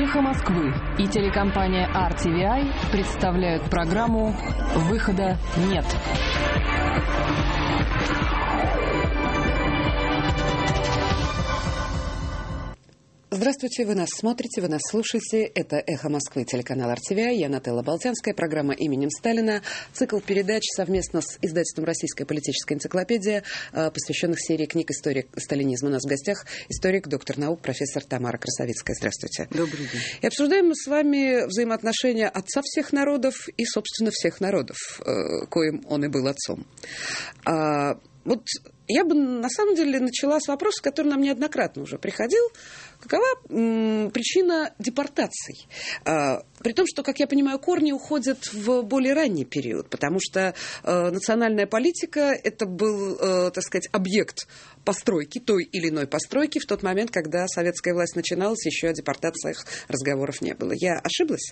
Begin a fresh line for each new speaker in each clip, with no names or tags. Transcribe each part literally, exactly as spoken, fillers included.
«Эхо Москвы» и телекомпания ар ти ви ай представляют программу «Выхода нет».
Здравствуйте, вы нас смотрите, вы нас слушаете. Это «Эхо Москвы», телеканал ар ти ви ай. Я Нателла Болтянская, программа «Именем Сталина». Цикл передач совместно с издательством «Российская политическая энциклопедия», посвященных серии книг «История сталинизма». У нас в гостях историк, доктор наук, профессор Тамара Красовицкая. Здравствуйте.
Добрый день.
И обсуждаем мы с вами взаимоотношения отца всех народов и, собственно, всех народов, коим он и был отцом. А, вот я бы, на самом деле, начала с вопроса, который нам неоднократно уже приходил. Какова м, причина депортаций? А, при том, что, как я понимаю, корни уходят в более ранний период, потому что э, национальная политика – это был, э, так сказать, объект постройки, той или иной постройки в тот момент, когда советская власть начиналась, еще о депортациях разговоров не было. Я ошиблась?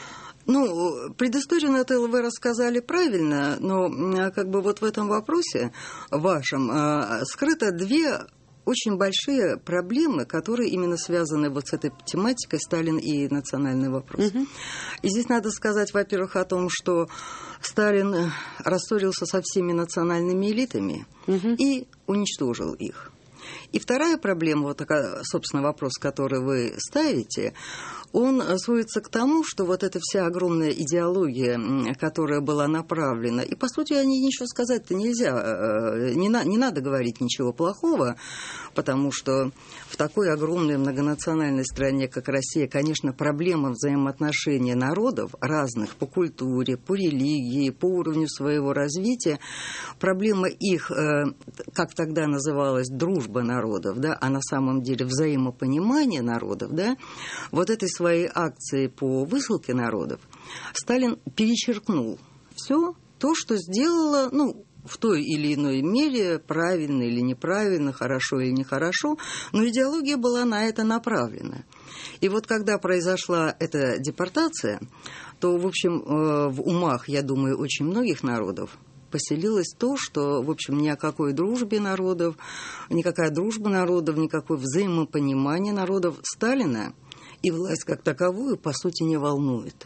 Ну, предысторию, Нателла, вы рассказали правильно, но как бы вот в этом вопросе вашем скрыто две очень большие проблемы, которые именно связаны вот с этой тематикой Сталин и национальный вопрос. Угу. И здесь надо сказать, во-первых, о том, что Сталин рассорился со всеми национальными элитами угу. и уничтожил их. И вторая проблема, вот такая, собственно, вопрос, который вы ставите, он сводится к тому, что вот эта вся огромная идеология, которая была направлена, и, по сути, о ней ничего сказать-то нельзя, не, на, не надо говорить ничего плохого, потому что в такой огромной многонациональной стране, как Россия, конечно, проблема взаимоотношений народов разных по культуре, по религии, по уровню своего развития, проблема их, как тогда называлась, дружба народов, да, а на самом деле взаимопонимание народов, да, вот этой своей акции по высылке народов Сталин перечеркнул все то, что сделала, ну, в той или иной мере, правильно или неправильно, хорошо или нехорошо, но идеология была на это направлена. И вот когда произошла эта депортация, то, в общем, в умах, я думаю, очень многих народов поселилось то, что, в общем, ни о какой дружбе народов, никакая дружба народов, никакое взаимопонимание народов Сталина и власть как таковую, по сути, не волнует.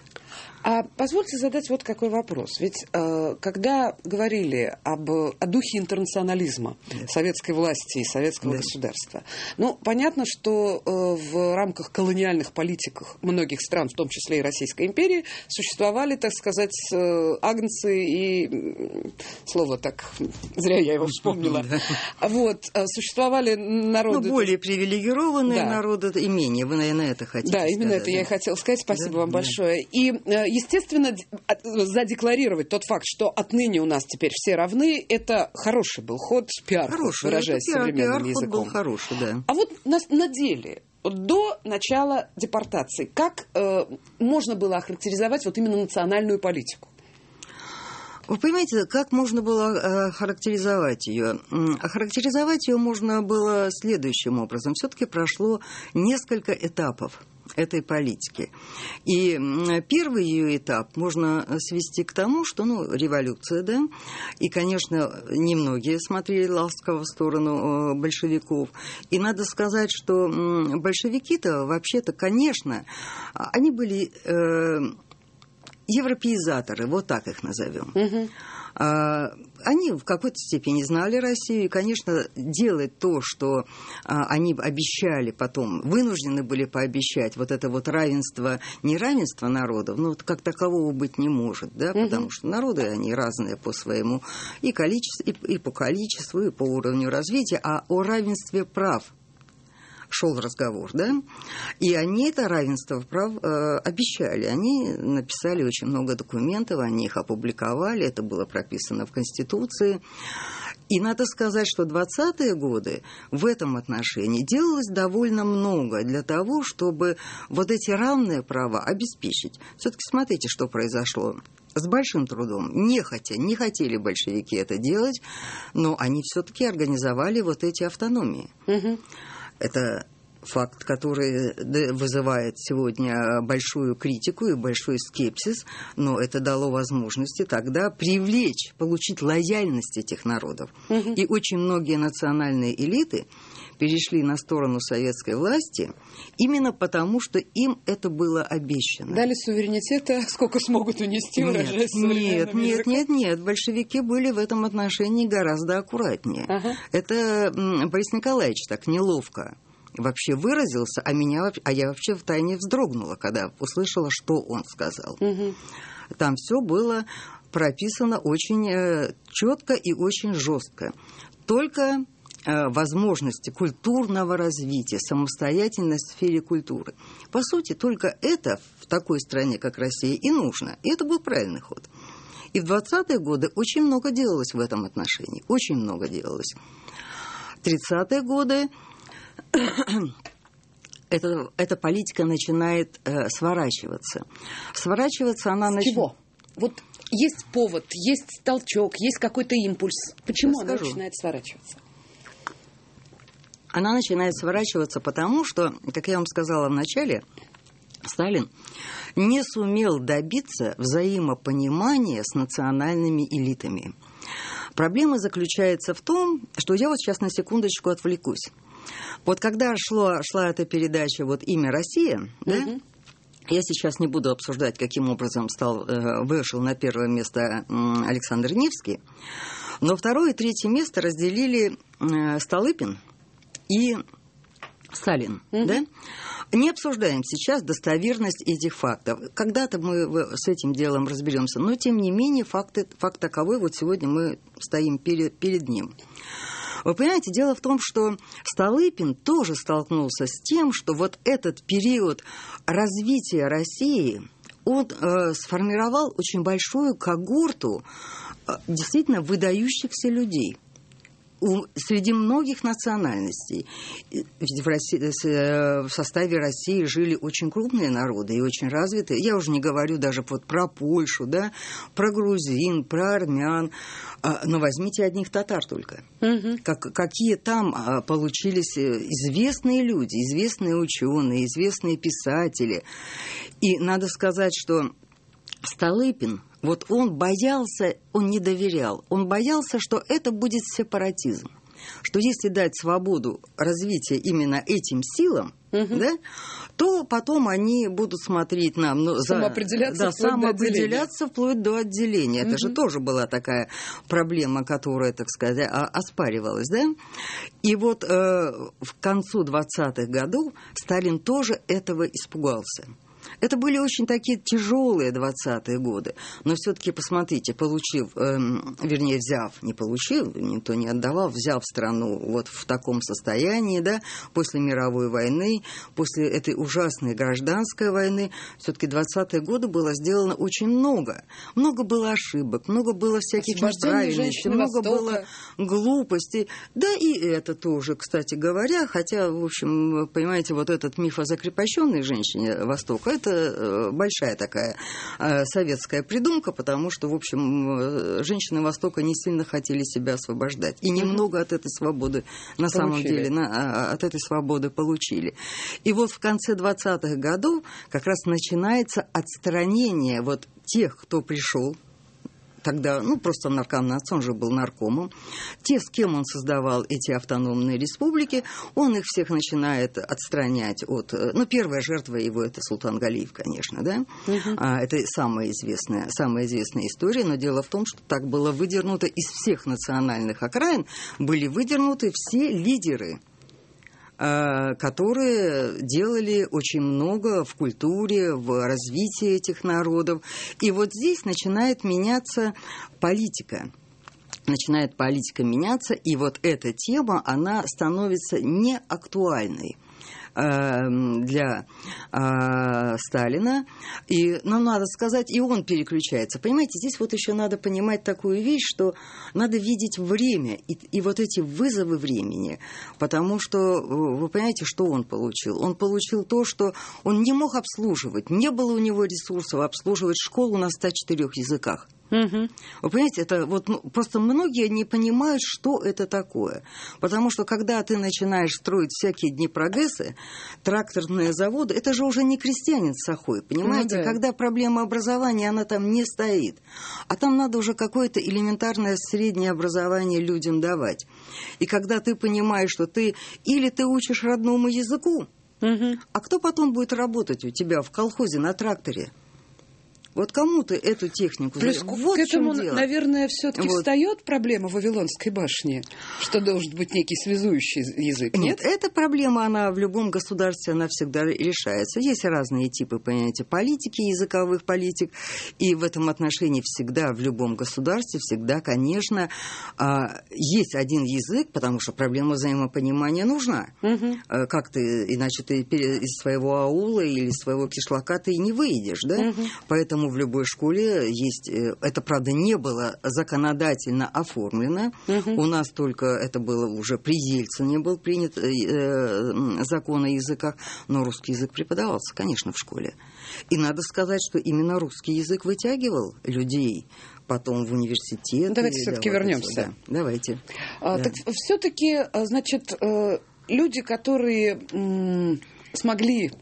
А позвольте задать вот какой вопрос. Ведь э, когда говорили об, о духе интернационализма да. советской власти и советского да. государства, ну, понятно, что э, в рамках колониальных политик многих стран, в том числе и Российской империи, существовали, так сказать, э, агнцы и, слово так, зря я его вспомнила, да. вот, э, существовали народы...
Ну, более привилегированные да. народы и менее. Вы, наверное, это хотите
Да,
сказать,
именно это
да?
я и хотела сказать. Спасибо да, вам да. большое. И естественно, задекларировать тот факт, что отныне у нас теперь все равны, это хороший был ход, пиар, хороший, выражаясь пиар, современным
пиар,
языком.
Был хороший, да.
А вот на, на деле, до начала депортации, как э, можно было охарактеризовать вот именно национальную политику?
Вы понимаете, как можно было э, характеризовать ее? Охарактеризовать ее можно было следующим образом. Все-таки прошло несколько этапов этой политики. И первый ее этап можно свести к тому, что, ну, революция, да, и, конечно, немногие смотрели ласково в сторону большевиков. И надо сказать, что большевики-то, вообще-то, конечно, они были э, европеизаторы, вот так их назовем. Угу. Они в какой-то степени знали Россию, и, конечно, делать то, что они обещали потом, вынуждены были пообещать, вот это вот равенство, неравенство народов, ну, как такового быть не может, да, угу. потому что народы, они разные по своему и количеству, и, и по количеству, и по уровню развития, а о равенстве прав шел разговор, да, и они это равенство прав э, обещали. Они написали очень много документов, они их опубликовали, это было прописано в Конституции. И надо сказать, что двадцатые годы в этом отношении делалось довольно много для того, чтобы вот эти равные права обеспечить. Все-таки смотрите, что произошло. С большим трудом, нехотя, не хотели большевики это делать, но они все-таки организовали вот эти автономии. Угу. Это факт, который вызывает сегодня большую критику и большой скепсис, но это дало возможности тогда привлечь, получить лояльность этих народов. Угу. И очень многие национальные элиты перешли на сторону советской власти именно потому, что им это было обещано.
Дали суверенитета, сколько смогут унести, выражаясь
современным языком. Нет, нет, нет. Большевики были в этом отношении гораздо аккуратнее. Ага. Это Борис Николаевич так неловко вообще выразился, а, меня, а я вообще втайне вздрогнула, когда услышала, что он сказал. Угу. Там все было прописано очень четко и очень жестко. Только возможности культурного развития, самостоятельность в сфере культуры. По сути, только это в такой стране, как Россия, и нужно. И это был правильный ход. И в двадцатые годы очень много делалось в этом отношении. Очень много делалось. В тридцатые годы эта, эта политика начинает э, сворачиваться. Сворачиваться она начинает...
Чего? Вот есть повод, есть толчок, есть какой-то импульс. Почему она начинает сворачиваться?
Она начинает сворачиваться потому, что, как я вам сказала в начале, Сталин не сумел добиться взаимопонимания с национальными элитами. Проблема заключается в том, что я вот сейчас на секундочку отвлекусь. Вот когда шло, шла эта передача вот «Имя Россия», mm-hmm. да, я сейчас не буду обсуждать, каким образом стал, вышел на первое место Александр Невский, но второе и третье место разделили Столыпин и Сталин, mm-hmm. да? Не обсуждаем сейчас достоверность этих фактов. Когда-то мы с этим делом разберемся, но тем не менее факт, факт таковой, вот сегодня мы стоим перед, перед ним. Вы понимаете, дело в том, что Столыпин тоже столкнулся с тем, что вот этот период развития России, он э, сформировал очень большую когорту э, действительно выдающихся людей. Среди многих национальностей. Ведь в, России, в составе России жили очень крупные народы и очень развитые. Я уже не говорю даже вот про Польшу, да, про грузин, про армян. Но возьмите одних татар только. Угу. Как, какие там получились известные люди, известные ученые, известные писатели. И надо сказать, что Столыпин, вот он боялся, он не доверял, он боялся, что это будет сепаратизм, что если дать свободу развития именно этим силам, угу. да, то потом они будут смотреть нам, ну,
самоопределяться,
да,
вплоть,
самоопределяться
до
вплоть до отделения.
Угу.
Это же тоже была такая проблема, которая, так сказать, оспаривалась, да? И вот э, к концу двадцатых годов Сталин тоже этого испугался. Это были очень такие тяжелые двадцатые годы. Но все-таки, посмотрите, получив, э, вернее, взяв, не получив, никто не отдавал, взяв страну вот в таком состоянии, да, после мировой войны, после этой ужасной гражданской войны, все-таки двадцатые годы было сделано очень много. Много было ошибок, много было всяких неправильностей, много было глупостей. Да и это тоже, кстати говоря, хотя, в общем, понимаете, вот этот миф о закрепощенной женщине Востока, это большая такая э, советская придумка, потому что, в общем, женщины Востока не сильно хотели себя освобождать. И немного от этой свободы, на получили. самом деле, на, от этой свободы получили. И вот в конце двадцатых годов как раз начинается отстранение вот тех, кто пришел. Тогда, ну, просто наркомнац, он же был наркомом. Те, с кем он создавал эти автономные республики, он их всех начинает отстранять от... Ну, первая жертва его – это Султан Галиев, конечно, да? Uh-huh. А, это самая известная, самая известная история, но дело в том, что так было выдернуто из всех национальных окраин, были выдернуты все лидеры, которые делали очень много в культуре, в развитии этих народов. И вот здесь начинает меняться политика. Начинает политика меняться, и вот эта тема, она становится неактуальной для э, Сталина. И, ну, надо сказать, и он переключается. Понимаете, здесь вот еще надо понимать такую вещь, что надо видеть время и, и вот эти вызовы времени. Потому что, вы понимаете, что он получил? Он получил то, что он не мог обслуживать. Не было у него ресурсов обслуживать школу на ста четырёх языках. Угу. Вы понимаете, это вот ну, просто многие не понимают, что это такое. Потому что когда ты начинаешь строить всякие дни прогресса, тракторные заводы, это же уже не крестьянин сахой, понимаете?
Ну, да.
Когда проблема образования, она там не стоит. А там надо уже какое-то элементарное среднее образование людям давать. И когда ты понимаешь, что ты или ты учишь родному языку, угу. а кто потом будет работать у тебя в колхозе на тракторе? Вот кому ты эту технику...
Плюс
вот
к этому, наверное, все-таки
вот.
встает проблема Вавилонской башни, что должен быть некий связующий язык, нет?
Нет, эта проблема, она в любом государстве, она всегда решается. Есть разные типы, понимаете, политики, языковых политик, и в этом отношении всегда, в любом государстве, всегда, конечно, есть один язык, потому что проблема взаимопонимания нужна. Угу. Как ты, иначе ты из своего аула или из своего кишлака ты не выйдешь, да? Угу. Поэтому в любой школе есть... Это, правда, не было законодательно оформлено. Угу. У нас только это было уже при Ельцине был принят э, закон о языках, но русский язык преподавался, конечно, в школе. И надо сказать, что именно русский язык вытягивал людей потом в университет.
Давайте все-таки да, вернемся.
Да, давайте.
А, да. Так все-таки, значит, люди, которые м- смогли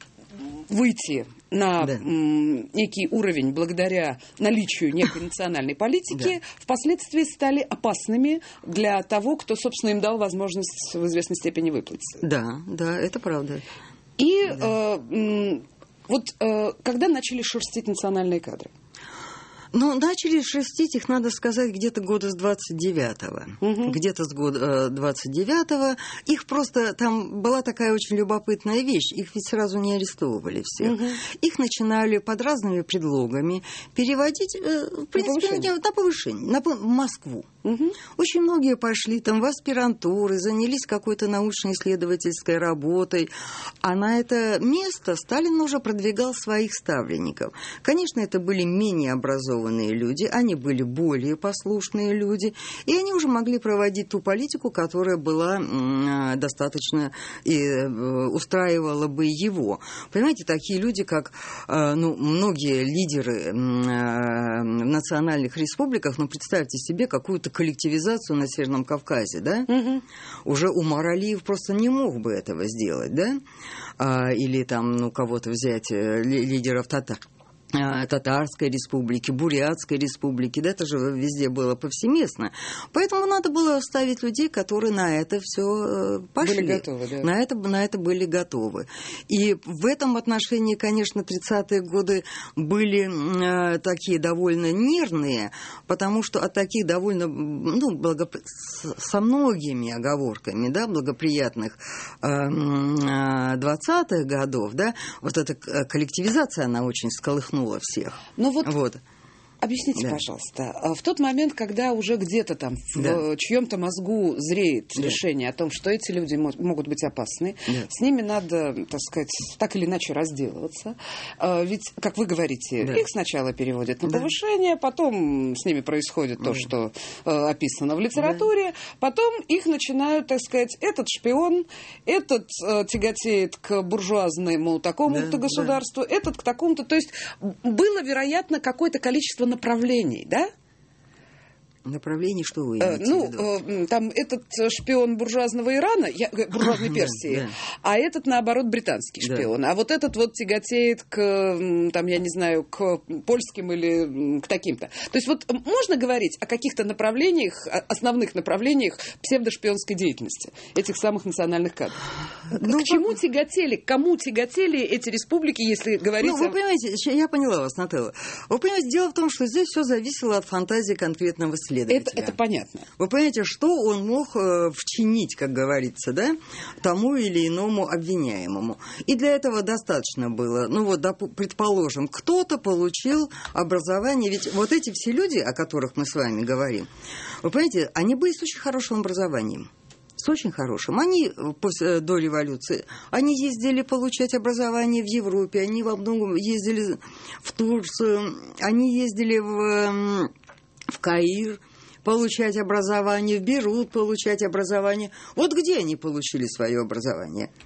выйти на да. м, некий уровень благодаря наличию некой национальной политики, да. впоследствии стали опасными для того, кто, собственно, им дал возможность в известной степени выплыть.
Да, да, это правда.
И
да.
э, м, вот э, когда начали шерстить национальные кадры?
Ну, начали шерстить их, надо сказать, где-то года с двадцать девятого. Угу. Где-то с года двадцать девятого. Их просто... Там была такая очень любопытная вещь. Их ведь сразу не арестовывали всех. Угу. Их начинали под разными предлогами переводить, в принципе, на, на повышение, на, в Москву. Угу. Очень многие пошли там в аспирантуры, занялись какой-то научно-исследовательской работой. А на это место Сталин уже продвигал своих ставленников. Конечно, это были менее образованные люди, они были более послушные люди, и они уже могли проводить ту политику, которая была м, достаточно и э, устраивала бы его. Понимаете, такие люди, как э, ну, многие лидеры э, в национальных республиках, ну, представьте себе какую-то коллективизацию на Северном Кавказе, да? Угу. Уже Умар Алиев просто не мог бы этого сделать, да? А, или там, ну, кого-то взять, лидеров татар. Татарской республики, Бурятской республики, да, это же везде было повсеместно. Поэтому надо было ставить людей, которые на это все пошли.
Были готовы, да.
На это, на это были готовы. И в этом отношении, конечно, тридцатые годы были э, такие довольно нервные, потому что от таких довольно, ну, благоп... со многими оговорками, да, благоприятных э, двадцатых годов, да, вот эта коллективизация, она очень всколыхнула всех.
Ну вот,
вот.
Объясните,
да.
пожалуйста, в тот момент, когда уже где-то там
да.
в чьем-то мозгу зреет да. решение о том, что эти люди могут быть опасны, да. с ними надо, так сказать, так или иначе разделываться. Ведь, как вы говорите, да. их сначала переводят на да. повышение, потом с ними происходит да. то, что описано в литературе, да. потом их начинают, так сказать, этот шпион, этот тяготеет к буржуазному такому-то да. государству, да. этот к такому-то. То есть было, вероятно, какое-то количество направлений, да?
Направлений, что вы имеете
ну,
в виду?
Там этот шпион буржуазного Ирана, я, буржуазной Персии,
да, да.
а этот, наоборот, британский шпион. Да. А вот этот вот тяготеет к, там, я не знаю, к польским или к таким-то. То есть вот можно говорить о каких-то направлениях, основных направлениях псевдошпионской деятельности этих самых национальных кадров? Ну, к чему тяготели, к кому тяготели эти республики, если говорить...
Ну, вы понимаете, я поняла вас, Нателла. Вы понимаете, дело в том, что здесь все зависело от фантазии конкретного исследователя.
Это, это понятно.
Вы понимаете, что он мог э, вчинить, как говорится, да, тому или иному обвиняемому. И для этого достаточно было, ну вот, доп- предположим, кто-то получил образование, ведь вот эти все люди, о которых мы с вами говорим, вы понимаете, они были с очень хорошим образованием. С очень хорошим. Они после, до революции, они ездили получать образование в Европе, они во многом ездили в Турцию, они ездили в... в Каир получать образование, в Бейрут получать образование. Вот где они получили свое образование?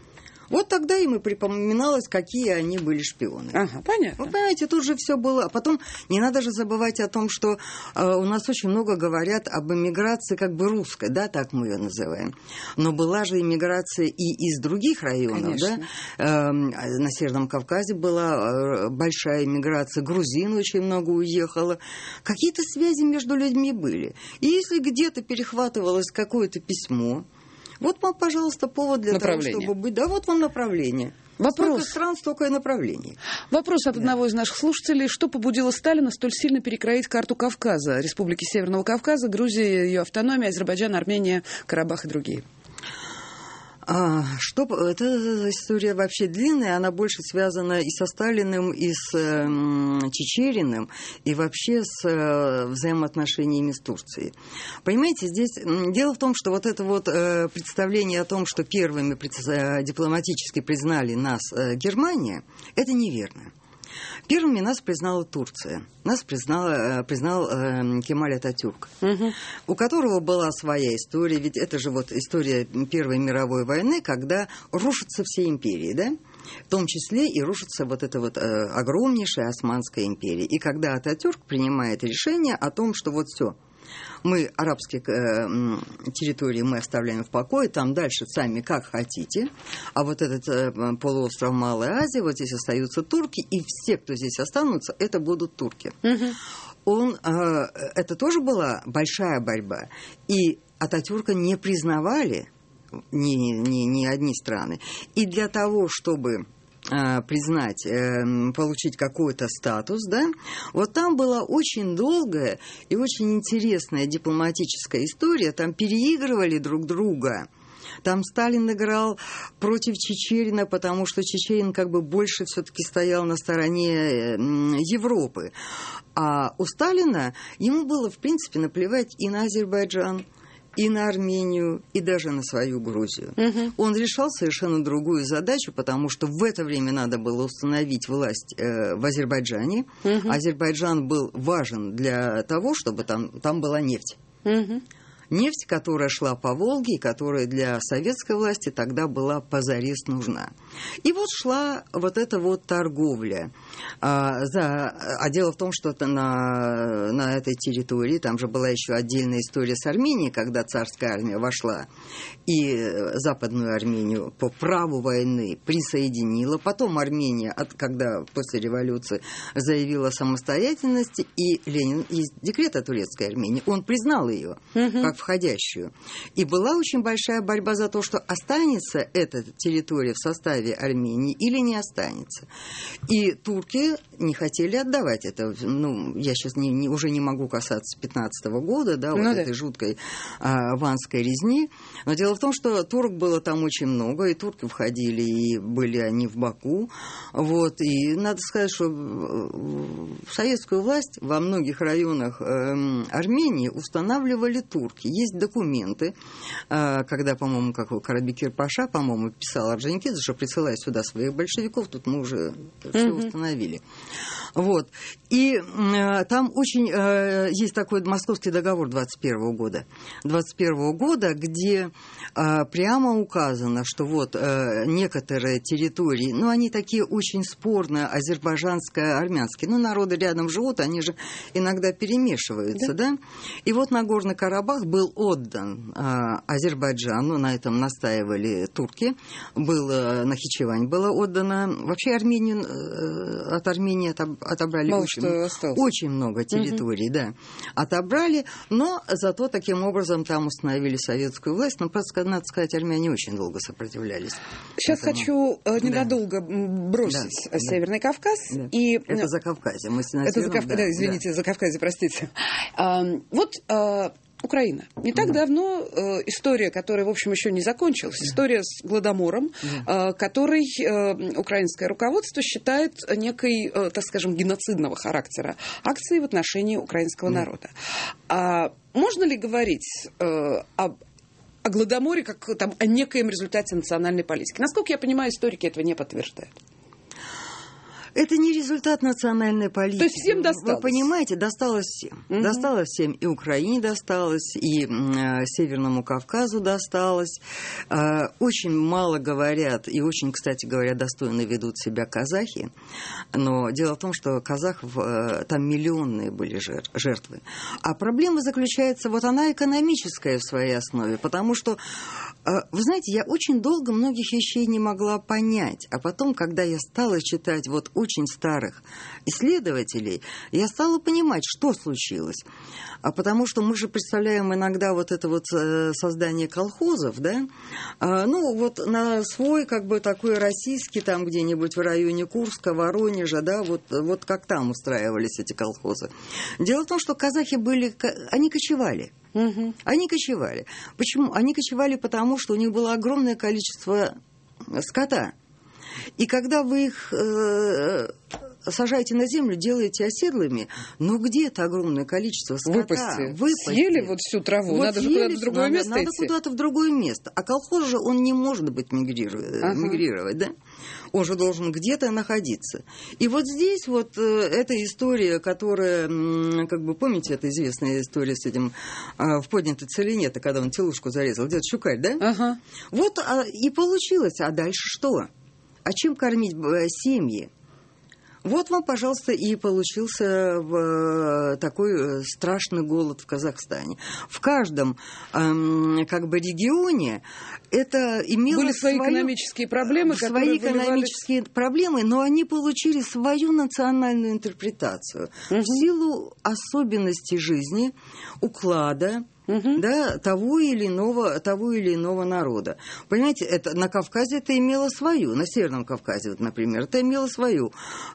Вот тогда им и припоминалось, какие они были шпионы.
Ага, понятно.
Вы понимаете, тут же все было. А потом не надо же забывать о том, что э, у нас очень много говорят об эмиграции как бы русской, да, так мы ее называем. Но была же эмиграция и из других районов,
конечно.
Да. Э, на Северном Кавказе была э, большая эмиграция, грузин очень много уехало. Какие-то связи между людьми были. И если где-то перехватывалось какое-то письмо, вот вам, пожалуйста, повод для того, чтобы быть... Да, вот вам направление.
Вопрос.
Столько стран, столько и направлений.
Вопрос от
да.
одного из наших слушателей. Что побудило Сталина столь сильно перекроить карту Кавказа? Республики Северного Кавказа, Грузия, ее автономия, Азербайджан, Армения, Карабах и другие.
А, что, эта история вообще длинная, она больше связана и со Сталиным, и с э, Чичериным, и вообще с э, взаимоотношениями с Турцией. Понимаете, здесь дело в том, что вот это вот э, представление о том, что первыми э, дипломатически признали нас э, Германия, это неверно. Первыми нас признала Турция. Нас признала, признал э, Кемаль Ататюрк, угу. у которого была своя история. Ведь это же вот история Первой мировой войны, когда рушатся все империи, да? В том числе и рушится вот эта вот э, огромнейшая Османская империя. И когда Ататюрк принимает решение о том, что вот все, мы арабские э, территории мы оставляем в покое, там дальше сами как хотите, а вот этот э, полуостров Малой Азии, вот здесь остаются турки, и все, кто здесь останутся, это будут турки. Угу. Он, э, это тоже была большая борьба, и Ататюрка не признавали ни, ни, ни одни страны. И для того, чтобы признать, получить какой-то статус, да, вот там была очень долгая и очень интересная дипломатическая история, там переигрывали друг друга. Там Сталин играл против Чичерина, потому что Чичерин как бы больше все-таки стоял на стороне Европы. А у Сталина ему было, в принципе, наплевать и на Азербайджан, и на Армению, и даже на свою Грузию. Угу. Он решал совершенно другую задачу, потому что в это время надо было установить власть э, в Азербайджане. Угу. Азербайджан был важен для того, чтобы там, там была нефть. Угу. Нефть, которая шла по Волге, и которая для советской власти тогда была позарез нужна. И вот шла вот эта вот торговля. А, за, а дело в том, что на, на этой территории, там же была еще отдельная история с Арменией, когда царская армия вошла и Западную Армению по праву войны присоединила. Потом Армения, когда после революции заявила о самостоятельности, и Ленин из декрета турецкой Армении, он признал ее как входящую. И была очень большая борьба за то, что останется эта территория в составе Армении или не останется. И турки не хотели отдавать это. Ну, я сейчас не, не, уже не могу касаться пятнадцатого года, да, ну, вот да. этой жуткой а, ванской резни. Но дело в том, что турок было там очень много, и турки входили, и были они в Баку. Вот, и надо сказать, что советскую власть во многих районах э, Армении устанавливали турки. Есть документы, э, когда, по-моему, как Карабекир-Паша, по-моему, писал Орджоникидзе, что присылай сюда своих большевиков, тут мы уже mm-hmm. все установили. Вот. И э, там очень э, есть такой Московский договор двадцать первого года. двадцать первого года, где э, прямо указано, что вот э, некоторые территории, ну, они такие очень спорные, азербайджанские, армянские, ну, народы рядом живут, они же иногда перемешиваются, да? да? И вот Нагорный Карабах был отдан э, Азербайджану, на этом настаивали турки, был, э, Нахичевань было отдано, вообще Армению, э, от Армении отобрали. Отобрали очень, очень много территорий, угу. да, отобрали, но зато таким образом там установили советскую власть. Но, просто, надо сказать, армяне очень долго сопротивлялись.
Сейчас этому. хочу э, ненадолго да. бросить да. Северный да. Кавказ. Да. И...
Это Закавказье. Мы
Это Закавказье, да, да, извините, да. Закавказье, простите. А, вот... А... Украина. Не так да. давно э, история, которая, в общем, еще не закончилась, да. история с Гладомором, да. э, который э, украинское руководство считает некой, э, так скажем, геноцидного характера акцией в отношении украинского да. народа. А можно ли говорить э, об о Гладоморе как там, о некоем результате национальной политики? Насколько я понимаю, историки этого не подтверждают.
Это не результат национальной политики.
То есть всем досталось?
Вы понимаете, досталось всем. Угу. Досталось всем. И Украине досталось, и э, Северному Кавказу досталось. Э, очень мало говорят, и очень, кстати говоря, достойно ведут себя казахи. Но дело в том, что казахов, э, там миллионные были жертвы. А проблема заключается, вот она экономическая в своей основе, потому что, э, вы знаете, я очень долго многих вещей не могла понять. А потом, когда я стала читать вот очень старых исследователей, я стала понимать, что случилось. А потому что мы же представляем иногда вот это вот создание колхозов, да, а, ну вот на свой как бы такой российский, там где-нибудь в районе Курска, Воронежа, да, вот, вот как там устраивались эти колхозы. Дело в том, что казахи были, они кочевали. Угу. Они кочевали. Почему? Они кочевали потому, что у них было огромное количество скота. И когда вы их э, сажаете на землю, делаете оседлыми, но где-то огромное количество скота.
Выпасти. Выпасти. Съели вот всю траву, вот надо же куда-то в другое
надо,
место
надо
идти.
куда-то в другое место. А колхоз же, он не может быть мигрировать, ага. мигрировать, да? Он же должен где-то находиться. И вот здесь вот э, эта история, которая, м, как бы, помните, это известная история с этим э, в поднятой целине, когда он телушку зарезал, где-то Щукарь, да?
Ага.
Вот а, и получилось. А дальше что? А чем кормить э, семьи? Вот вам, пожалуйста, и получился в, такой страшный голод в Казахстане. В каждом эм, как бы регионе это имело
были свои
свою,
экономические проблемы,
свои экономические выливались... проблемы, но они получили свою национальную интерпретацию угу. в силу особенностей жизни, уклада. Угу. Да, того или иного, того или иного народа. Понимаете, это, на Кавказе это имело свою, на Северном Кавказе, вот, например, это имело свою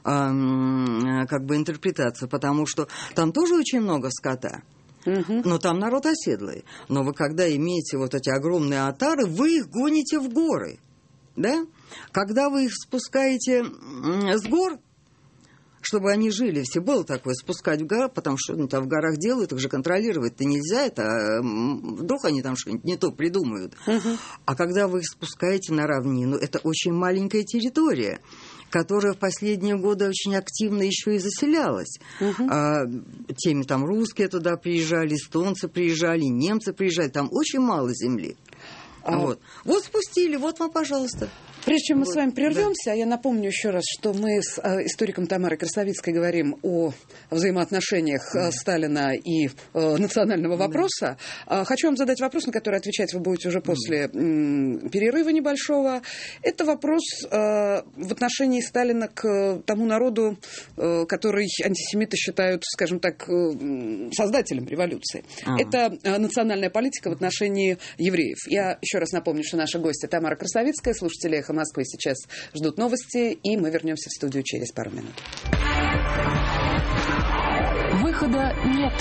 эм, как бы интерпретацию, потому что там тоже очень много скота. Угу. Но там народ оседлый. Но вы когда имеете вот эти огромные отары, вы их гоните в горы. Да? Когда вы их спускаете с гор, чтобы они жили, все было такое, спускать в горы, потому что они там в горах делают, их же контролировать-то нельзя, это вдруг они там что-нибудь не то придумают. Uh-huh. А когда вы их спускаете на равнину, это очень маленькая территория, которая в последние годы очень активно еще и заселялась. Uh-huh. А, теми там русские туда приезжали, эстонцы приезжали, немцы приезжали, там очень мало земли. Uh-huh. Вот. Вот спустили, вот вам, пожалуйста.
Прежде чем мы вот, с вами прервемся, да. я напомню еще раз, что мы с э, историком Тамарой Красовицкой говорим о взаимоотношениях да. Сталина и э, национального вопроса. Да. Хочу вам задать вопрос, на который отвечать вы будете уже после да. м, перерыва небольшого. Это вопрос э, в отношении Сталина к тому народу, э, который антисемиты считают, скажем так, э, создателем революции. А-а. Это э, национальная политика в отношении евреев. Я еще раз напомню, что наша гостья Тамара Красовицкая, слушатели «Эхо Москвы» сейчас ждут новости, и мы вернемся в студию через пару минут.
Выхода нет.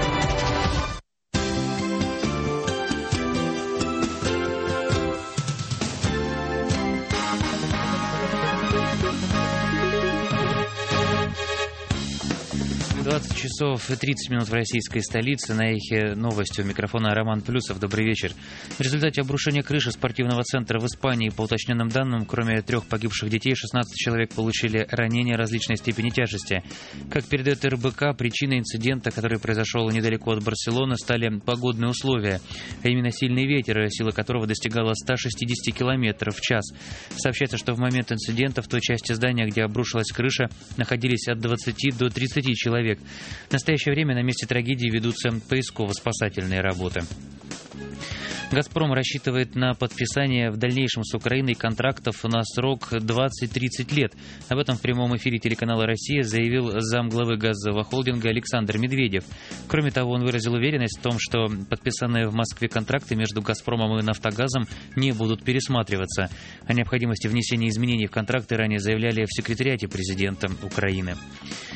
двадцать часов тридцать минут в российской столице. На Эхе новости. У микрофона Роман Плюсов. Добрый вечер. В результате обрушения крыши спортивного центра в Испании, по уточненным данным, кроме трех погибших детей, шестнадцать человек получили ранения различной степени тяжести. Как передает эр бэ ка, причиной инцидента, который произошел недалеко от Барселоны, стали погодные условия, а именно сильный ветер, сила которого достигала ста шестидесяти километров в час. Сообщается, что в момент инцидента в той части здания, где обрушилась крыша, находились от двадцати до тридцати человек. В настоящее время на месте трагедии ведутся поисково-спасательные работы. «Газпром» рассчитывает на подписание в дальнейшем с Украиной контрактов на срок двадцать-тридцать лет. Об этом в прямом эфире телеканала «Россия» заявил замглавы газового холдинга Александр Медведев. Кроме того, он выразил уверенность в том, что подписанные в Москве контракты между «Газпромом» и «Нафтогазом» не будут пересматриваться. О необходимости внесения изменений в контракты ранее заявляли в секретариате президента Украины.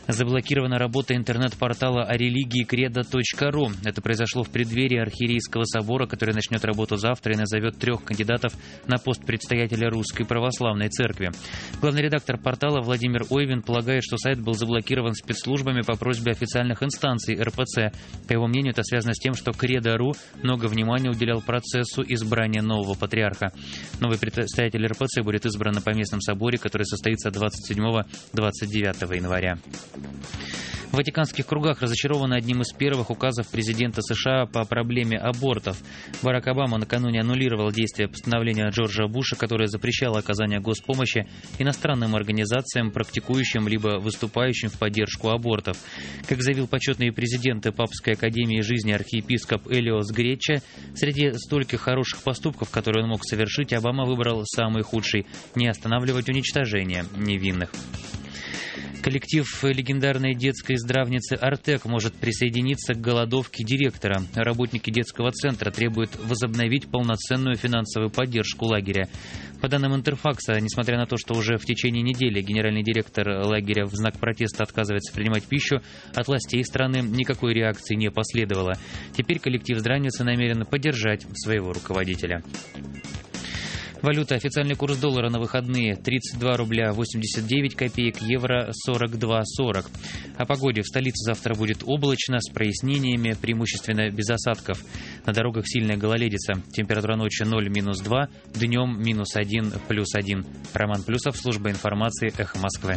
Заблокирована работа интернет-портала о религии кредо точка ру. Это произошло в преддверии Архиерейского собора, который начнет работу завтра и назовет трех кандидатов на пост предстоятеля Русской Православной Церкви. Главный редактор портала Владимир Ойвин полагает, что сайт был заблокирован спецслужбами по просьбе официальных инстанций эр пэ цэ. По его мнению, это связано с тем, что кредо точка ру много внимания уделял процессу избрания нового патриарха. Новый предстоятель эр пэ цэ будет избран на Поместном соборе, который состоится двадцать седьмого — двадцать девятого января. В ватиканских кругах разочарованы одним из первых указов президента США по проблеме абортов. Барак Обама накануне аннулировал действие постановления Джорджа Буша, которое запрещало оказание госпомощи иностранным организациям, практикующим либо выступающим в поддержку абортов. Как заявил почетный президент Папской академии жизни архиепископ Элиос Гречча, среди стольких хороших поступков, которые он мог совершить, Обама выбрал самый худший – не останавливать уничтожение невинных. Коллектив легендарной детской здравницы «Артек» может присоединиться к голодовке директора. Работники детского центра требуют возобновить полноценную финансовую поддержку лагеря. По данным Интерфакса, несмотря на то, что уже в течение недели генеральный директор лагеря в знак протеста отказывается принимать пищу, от властей страны никакой реакции не последовало. Теперь коллектив здравницы намерен поддержать своего руководителя. Валюта. Официальный курс доллара на выходные тридцать два рубля восемьдесят девять копеек, евро сорок два сорок. О погоде. В столице завтра будет облачно, с прояснениями, преимущественно без осадков. На дорогах сильная гололедица. Температура ночью ноль минус два, днем минус один плюс один. Роман Плюсов, служба информации «Эхо Москвы».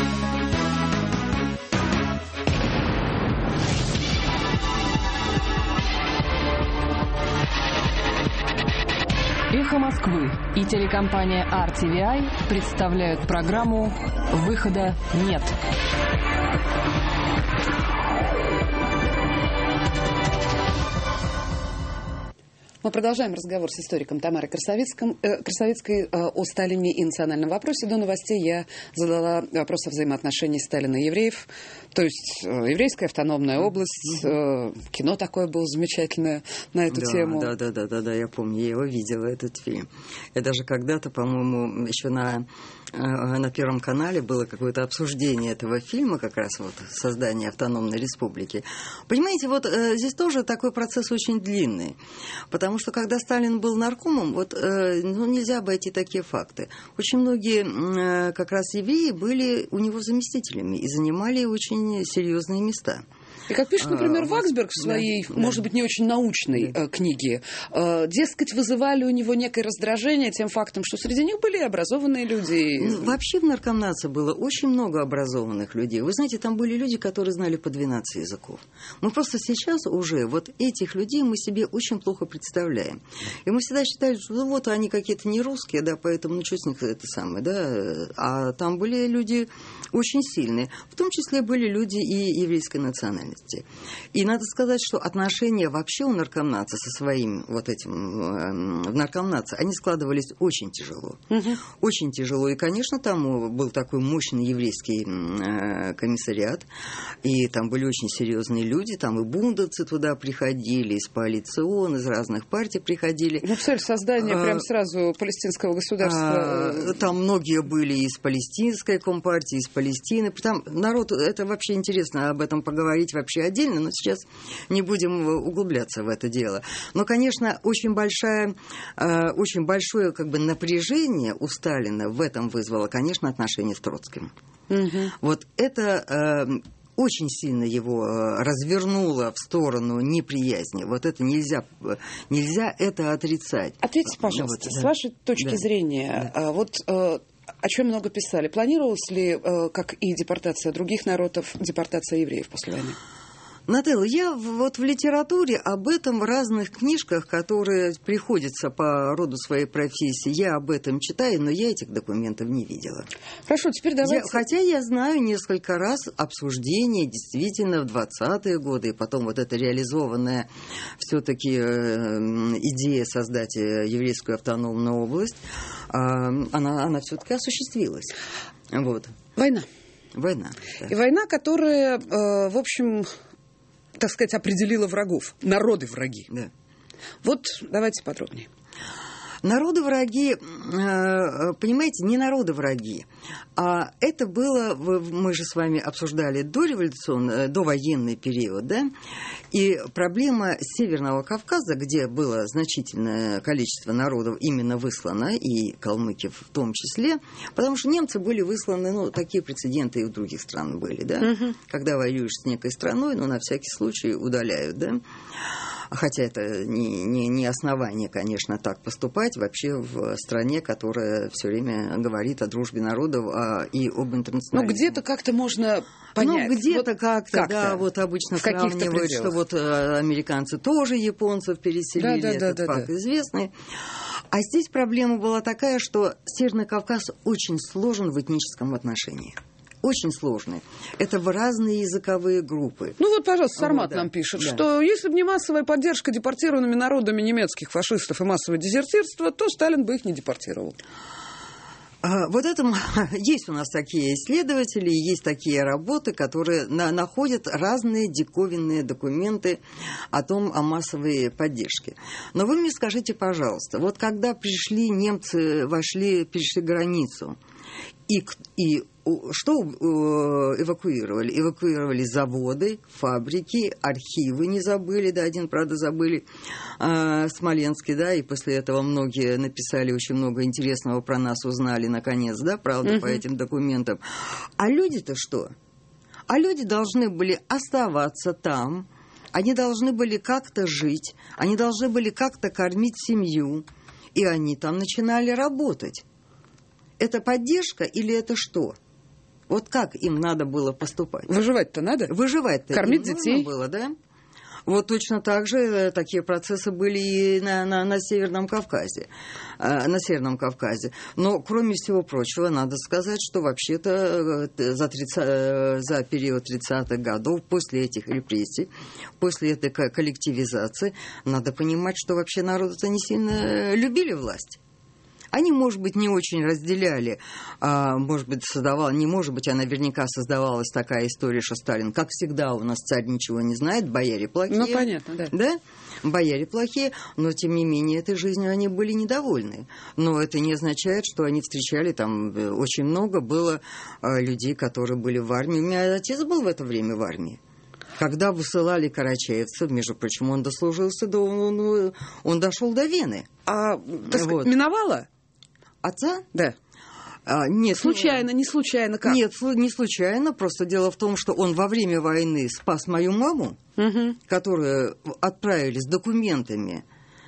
«Эхо Москвы» и телекомпания ар ти ви ай представляют программу «Выхода нет».
Мы продолжаем разговор с историком Тамарой Красовицкой, э, Красовицкой э, о Сталине и национальном вопросе. До новостей я задала вопрос о взаимоотношении Сталина и евреев. То есть э, еврейская автономная область. Э, кино такое было замечательное на эту
да,
тему.
Да, да, да, да, да, я помню, я его видела, этот фильм. Я даже когда-то, по-моему, еще на, э, на Первом канале было какое-то обсуждение этого фильма, как раз вот создание автономной республики. Понимаете, вот э, здесь тоже такой процесс очень длинный. Потому что когда Сталин был наркомом, вот, э, ну, нельзя обойти такие факты. Очень многие э, как раз евреи были у него заместителями и занимали очень серьезные места.
И как пишет, например, Ваксберг в своей, да, может быть, не очень научной да. книге, э, дескать, вызывали у него некое раздражение тем фактом, что среди них были образованные люди.
Ну, вообще в наркомнации было очень много образованных людей. Вы знаете, там были люди, которые знали по двенадцать языков. Мы просто сейчас уже вот этих людей мы себе очень плохо представляем. И мы всегда считали, что ну, вот они какие-то не русские, да, поэтому ну что с них это самое, да. А там были люди очень сильные. В том числе были люди и еврейской национальности. И надо сказать, что отношения вообще у наркомнации со своим вот этим э, в наркомнации, они складывались очень тяжело. Угу. Очень тяжело. И, конечно, там был такой мощный еврейский э, комиссариат, и там были очень серьезные люди, там и бундовцы туда приходили, из Коалицион, из разных партий приходили.
Ну, цель создания а, прям сразу палестинского государства.
А, там многие были из палестинской компартии, из Палестины. Там народ, это вообще интересно об этом поговорить вообще отдельно, но сейчас не будем углубляться в это дело. Но, конечно, очень большая, очень большое как бы напряжение у Сталина в этом вызвало, конечно, отношения с Троцким. Угу. Вот это очень сильно его развернуло в сторону неприязни. Вот это нельзя, нельзя это отрицать.
Ответьте, пожалуйста, вот, с да. вашей точки да. зрения, да. вот о чем много писали. Планировалась ли, как и депортация других народов, депортация евреев после войны?
Нателла, я вот в литературе об этом в разных книжках, которые приходятся по роду своей профессии, я об этом читаю, но я этих документов не видела.
Хорошо, теперь давайте...
Я, хотя я знаю несколько раз обсуждение действительно в двадцатые годы, и потом вот эта реализованная все-таки э, идея создать еврейскую автономную область, э, она, она все-таки осуществилась. Вот.
Война.
Война. Да.
И война, которая, э, в общем... так сказать, определила врагов. Народы враги.
Да.
Вот давайте подробнее.
Народы враги, понимаете, не народы враги, а это было, мы же с вами обсуждали дореволюционный, довоенный период, да, и проблема Северного Кавказа, где было значительное количество народов именно выслано, и калмыки в том числе, потому что немцы были высланы, ну, такие прецеденты и в других странах были, да, угу. Когда воюешь с некой страной, ну, на всякий случай удаляют, да. Хотя это не, не, не основание, конечно, так поступать вообще в стране, которая все время говорит о дружбе народов а, и об интернационализме.
Ну, где-то как-то можно понять.
Ну, где-то
вот
как-то,
как-то,
да, вот обычно
в каких-то
сравнивают,
пределах.
что вот а, американцы тоже японцев переселили,
да, да,
этот
да,
факт
да.
известный. А здесь проблема была такая, что Северный Кавказ очень сложен в этническом отношении. Очень сложные. Это в разные языковые группы.
Ну вот, пожалуйста, Сармат
вот, да.
нам пишет,
да.
что если бы не массовая поддержка депортированными народами немецких фашистов и массовое дезертирство, то Сталин бы их не депортировал.
А, вот это есть у нас такие исследователи, есть такие работы, которые на, находят разные диковинные документы о том, о массовой поддержке. Но вы мне скажите, пожалуйста, вот когда пришли немцы, вошли, перешли границу, и, и что эвакуировали? Эвакуировали заводы, фабрики, архивы не забыли, да, один, правда, забыли, э, Смоленский, да, и после этого многие написали очень много интересного про нас, узнали, наконец, да, правда, uh-huh. по этим документам. А люди-то что? А люди должны были оставаться там, они должны были как-то жить, они должны были как-то кормить семью, и они там начинали работать. Это поддержка или это что? Вот как им надо было поступать?
Выживать-то надо?
Выживать-то
кормить
им
детей
нужно было, да? Вот точно так же такие процессы были и на, на, на Северном Кавказе. Э, на Северном Кавказе. Но, кроме всего прочего, надо сказать, что вообще-то за, тридцать, за период тридцатых годов, после этих репрессий, после этой коллективизации, надо понимать, что вообще народы-то не сильно любили власть. Они, может быть, не очень разделяли, а, может быть, создавал, не может быть, а наверняка создавалась такая история, что Сталин, как всегда, у нас царь ничего не знает, бояре плохие.
Ну, понятно, да.
Да? Бояре плохие, но, тем не менее, этой жизнью они были недовольны. Но это не означает, что они встречали, там очень много было а, людей, которые были в армии. У меня отец был в это время в армии. Когда высылали карачаевцев, между прочим, он дослужился, до, он, он дошел до Вены.
А, так сказать, вот. Миновало?
Отца?
Да.
А, нет,
случайно, не случайно как?
Нет, не случайно. Просто дело в том, что он во время войны спас мою маму, угу. которую отправили с документами,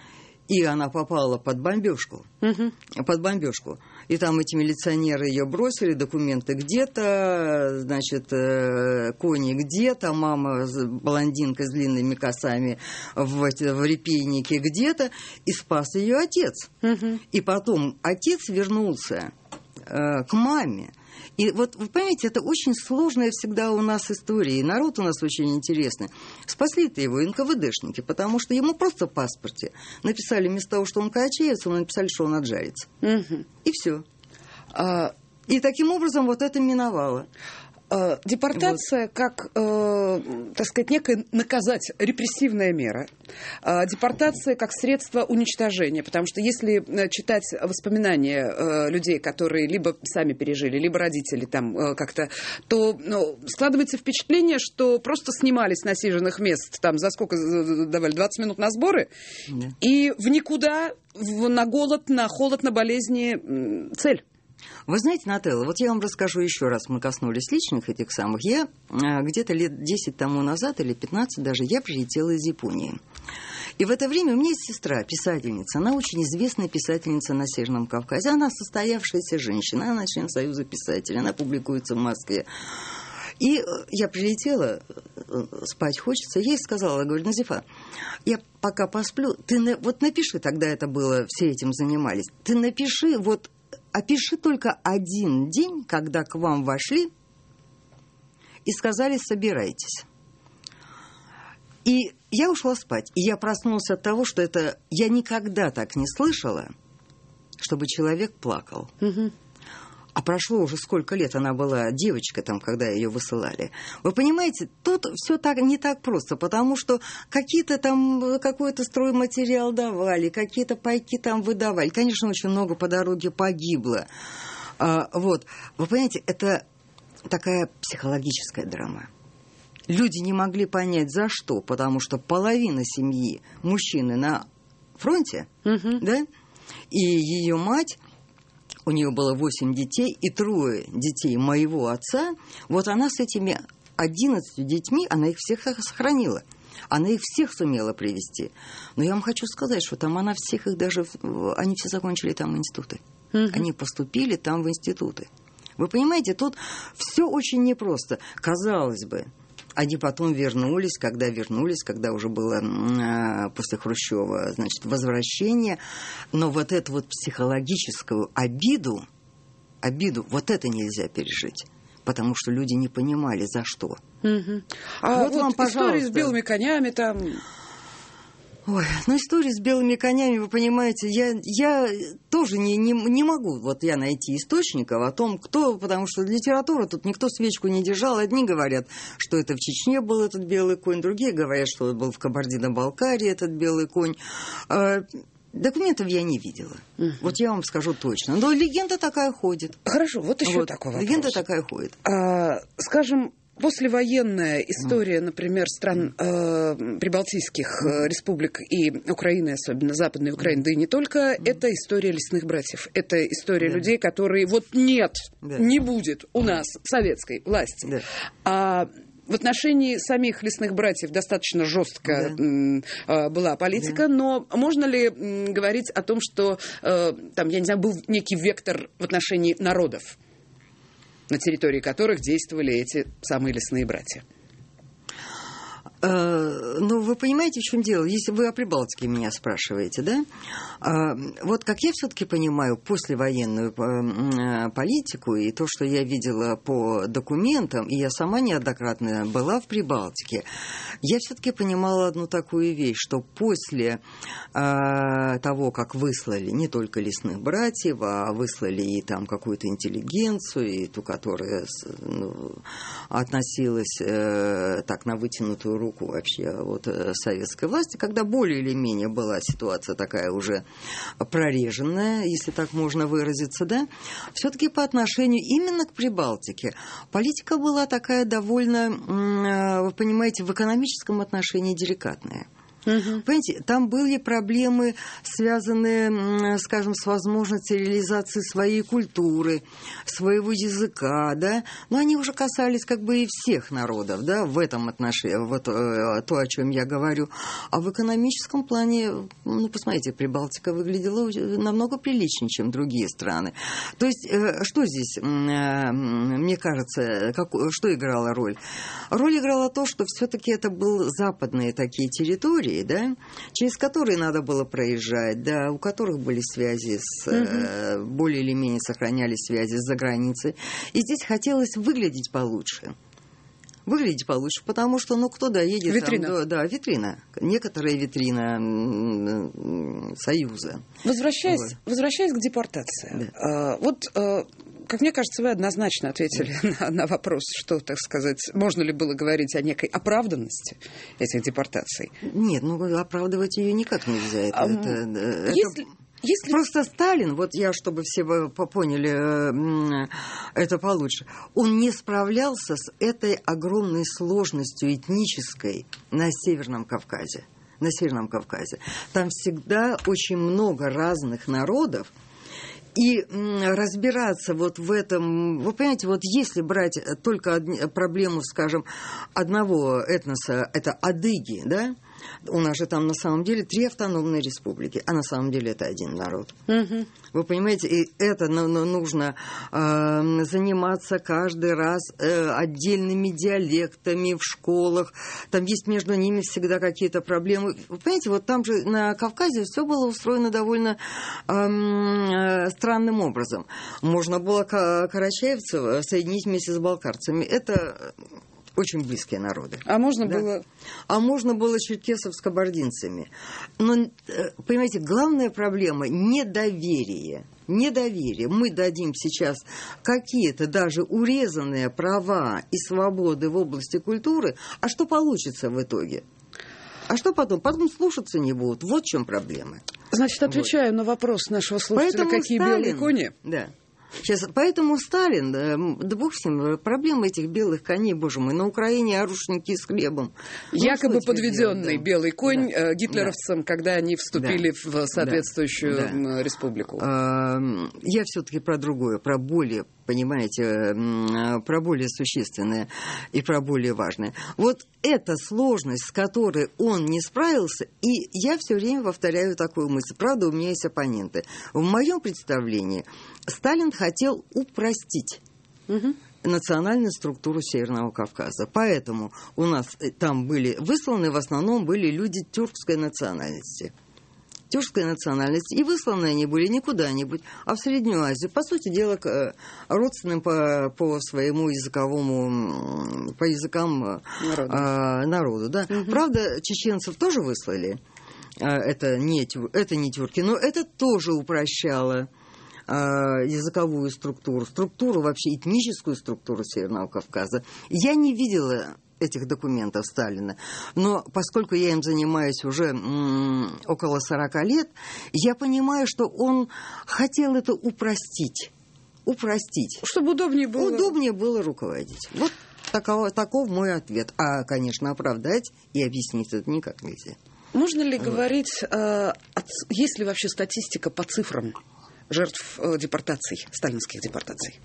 и она попала под бомбежку. Угу. Под бомбежку. И там эти милиционеры ее бросили, документы где-то, значит, кони где-то, мама блондинка с длинными косами в, в репейнике где-то, и спас ее отец. Угу. И потом отец вернулся э, к маме. И вот, вы понимаете, это очень сложная всегда у нас история, и народ у нас очень интересный. Спасли-то его эн ка вэ дэшники, потому что ему просто в паспорте написали вместо того, что он карачаевец, ему написали, что он аджарец. Угу. И все. А, и таким образом вот это миновало.
Депортация вот. Как, э, так сказать, некая наказать, репрессивная мера. Э, депортация как средство уничтожения. Потому что если читать воспоминания э, людей, которые либо сами пережили, либо родители там э, как-то, то ну, складывается впечатление, что просто снимали с насиженных мест, там за сколько давали, двадцать минут на сборы, да. И в никуда, в, на голод, на холод, на болезни цель.
Вы знаете, Нателла, вот я вам расскажу еще раз, мы коснулись личных этих самых. Я а, где-то лет десять тому назад, или пятнадцать даже, я прилетела из Японии. И в это время у меня есть сестра, писательница, она очень известная писательница на Северном Кавказе. Она состоявшаяся женщина, она член Союза писателей, она публикуется в Москве. И я прилетела, спать хочется, я ей сказала, говорю, Назифа, я пока посплю, ты на, вот напиши, тогда это было, все этим занимались, ты напиши, вот опиши только один день, когда к вам вошли и сказали, собирайтесь. И я ушла спать, и я проснулась от того, что это я никогда так не слышала, чтобы человек плакал. Угу. А прошло уже сколько лет, она была девочка там, когда ее высылали. Вы понимаете, тут все так, не так просто, потому что какие-то там, какой-то стройматериал давали, какие-то пайки там выдавали. Конечно, очень много по дороге погибло. А, вот, вы понимаете, это такая психологическая драма. Люди не могли понять, за что, потому что половина семьи мужчины на фронте, угу. да, и ее мать, у нее было восемь детей и трое детей моего отца, вот она с этими одиннадцатью детьми, она их всех сохранила. Она их всех сумела привести. Но я вам хочу сказать, что там она всех их даже... Они все закончили там институты. Угу. Они поступили там в институты. Вы понимаете, тут все очень непросто. Казалось бы, они потом вернулись, когда вернулись, когда уже было э, после Хрущева, значит, возвращение. Но вот эту вот психологическую обиду, обиду, вот это нельзя пережить. Потому что люди не понимали, за что.
Угу. А вот, вот вам, пожалуйста, история с белыми конями там...
Ой, ну история с белыми конями, вы понимаете, я, я тоже не, не, не могу вот я найти источников о том, кто, потому что литература, тут никто свечку не держал. Одни говорят, что это в Чечне был этот белый конь, другие говорят, что это был в Кабардино-Балкарии этот белый конь. Документов я не видела. Угу. Вот я вам скажу точно. Но легенда такая ходит.
Хорошо, вот еще
вот,
такой вопрос.
Легенда такая ходит.
А, скажем, послевоенная история, например, стран э, прибалтийских э, республик и Украины, особенно Западной Украины, да и не только, это история лесных братьев. Это история да. людей, которые вот нет, да. не будет у нас советской власти. Да. А в отношении самих лесных братьев достаточно жестко да. была политика, да. но можно ли говорить о том, что там, я не знаю, был некий вектор в отношении народов, на территории которых действовали эти самые лесные братья?
Ну, вы понимаете, в чем дело? Если вы о Прибалтике меня спрашиваете, да? Вот как я все-таки понимаю послевоенную политику и то, что я видела по документам, и я сама неоднократно была в Прибалтике, я все-таки понимала одну такую вещь, что после того, как выслали не только лесных братьев, а выслали и там какую-то интеллигенцию, и ту, которая ну, относилась так на вытянутую руку вообще от советской власти, когда более или менее была ситуация такая уже прореженная, если так можно выразиться, да, все-таки по отношению именно к Прибалтике политика была такая довольно, вы понимаете, в экономическом отношении деликатная. Угу. Понимаете, там были проблемы, связанные, скажем, с возможностью реализации своей культуры, своего языка, да, но они уже касались как бы и всех народов, да, в этом отношении, вот то, о чем я говорю. А в экономическом плане, ну, посмотрите, Прибалтика выглядела намного приличнее, чем другие страны. То есть, что здесь, мне кажется, как, что играло роль? Роль играла то, что все-таки это были западные такие территории, да, через которые надо было проезжать, да, у которых были связи с, угу. э, более или менее сохранялись связи с заграницей. И здесь хотелось выглядеть получше. Выглядеть получше, потому что, ну, кто доедет...
Витрина.
Там, да, да, витрина. Некоторая витрина Союза.
Возвращаясь, вот. возвращаясь к депортации. Да. А, вот... А... Как мне кажется, вы однозначно ответили на, на вопрос, что, так сказать, можно ли было говорить о некой оправданности этих депортаций.
Нет, ну оправдывать ее никак нельзя. Это, а, это,
если,
это...
Если...
Просто Сталин, вот я, чтобы все поняли это получше, он не справлялся с этой огромной сложностью этнической на Северном Кавказе. На Северном Кавказе. Там всегда очень много разных народов. И разбираться вот в этом, вы понимаете, вот если брать только проблему, скажем, одного этноса, это адыги, да, у нас же там на самом деле три автономные республики, а на самом деле это один народ. Угу. Вы понимаете, и это ну, ну, нужно э, заниматься каждый раз э, отдельными диалектами в школах. Там есть между ними всегда какие-то проблемы. Вы понимаете, вот там же на Кавказе все было устроено довольно э, э, странным образом. Можно было карачаевцев соединить вместе с балкарцами. Это... очень близкие народы.
А можно
да.
было...
А можно было черкесов с кабардинцами. Но, понимаете, главная проблема – недоверие. недоверие, мы дадим сейчас какие-то даже урезанные права и свободы в области культуры, а что получится в итоге? А что потом? Потом слушаться не будут. Вот в чем проблема.
Значит, отвечаю вот на вопрос нашего слушателя,
поэтому
какие
Сталин,
белые кони?
Да. Сейчас, поэтому Сталин, да бог с ним, проблема этих белых коней, боже мой, на Украине оружники с хлебом.
Якобы подведенный
да.
белый конь
да.
гитлеровцам,
да.
когда они вступили да. в соответствующую да. республику.
Я все-таки про другое, про более, понимаете, про более существенное и про более важное. Вот эта сложность, с которой он не справился, и я все время повторяю такую мысль. Правда, у меня есть оппоненты. В моем представлении Сталин хотел упростить угу. национальную структуру Северного Кавказа. Поэтому у нас там были высланы, в основном были люди тюркской национальности. Тюркской национальности. И высланы они были не куда-нибудь, а в Среднюю Азию. По сути дела, к родственным по, по своему языковому, по языкам народу. А, народу да. угу. Правда, чеченцев тоже выслали. Это не, это не тюрки, но это тоже упрощало языковую структуру, структуру вообще, этническую структуру Северного Кавказа. Я не видела этих документов Сталина, но поскольку я им занимаюсь уже м- около сорока лет, я понимаю, что он хотел это упростить. Упростить.
Чтобы удобнее было.
Удобнее было руководить. Вот таков, таков мой ответ. А, конечно, оправдать и объяснить это никак нельзя.
Можно ли вот. говорить, э, от, есть ли вообще статистика по цифрам жертв э, депортаций, сталинских депортаций?